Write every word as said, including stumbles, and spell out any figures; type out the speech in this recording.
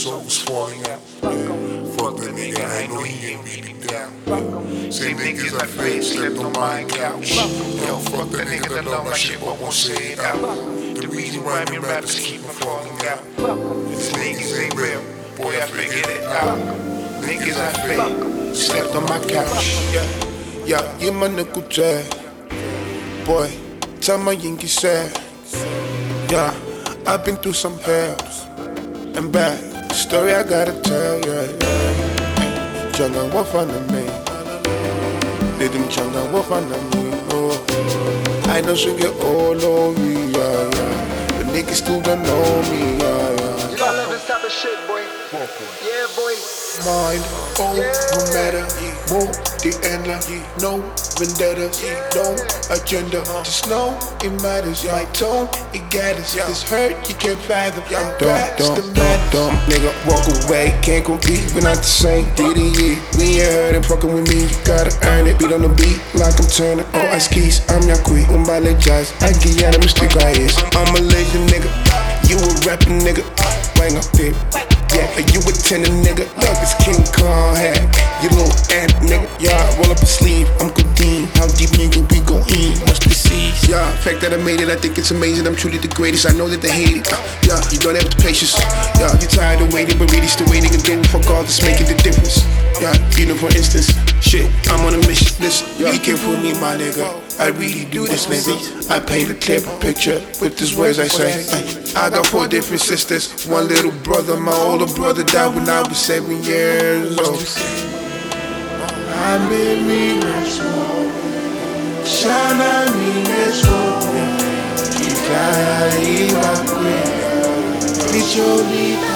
soul was falling out. Yeah. Fuck the nigga, I know he ain't really down. Same niggas I faced, slept on my couch. Yo, fuck the nigga that love my shit but won't say it out. The reason why me rappers keep on falling out. These niggas ain't real, boy I figured it out. Niggas I fake, slept on my couch. Yeah. Yeah, you my nickel jack. Boy, tell my Yankee sad. Yeah, I've been through some hells and bad. Story I gotta tell, yeah, yeah. Jangan wafana me. Didn't jangan wafana me, oh. I know she get all over me, yeah, yeah. The niggas still don't know me, yeah, yeah. You don't love this type of shit, boy. Yeah, boy. Mind, oh, no matter, more the end, no vendetta, no agenda, just know it matters. My tone, it gathers. This hurt you can't fathom. I'm Don't, don't, don't, don't, nigga, walk away. Can't compete, we're not the same. D D E, we ain't heard and fucking with me. You gotta earn it. Beat on the beat like I'm turning. Oh, ice keys, I'm your queen. Um, ballet jazz, I get out of mistake, I is. I'm a legend, nigga. You a rapping, nigga. Wang up it. Yeah, you a tender nigga, love is King Kong hat. You little ant nigga, yeah, roll up your sleeve, I'm Godin. How deep nigga we gon' eat, must be seized. Yeah, fact that I made it, I think it's amazing. I'm truly the greatest, I know that they hate it. uh, Yeah, you don't have the patience. Yeah, you're tired of waiting, but really still waiting and doing fuck all this making the difference. Yeah, you know for instance, shit, I'm on a mission. Listen, yeah, you can't fool me, my nigga. I really do this, nigga. I paint a clear picture with these words I say. I got four different sisters, one little brother. My older brother died when I was seven years old. I made me small, shine on me small. Keep flying my way, bitch, you need.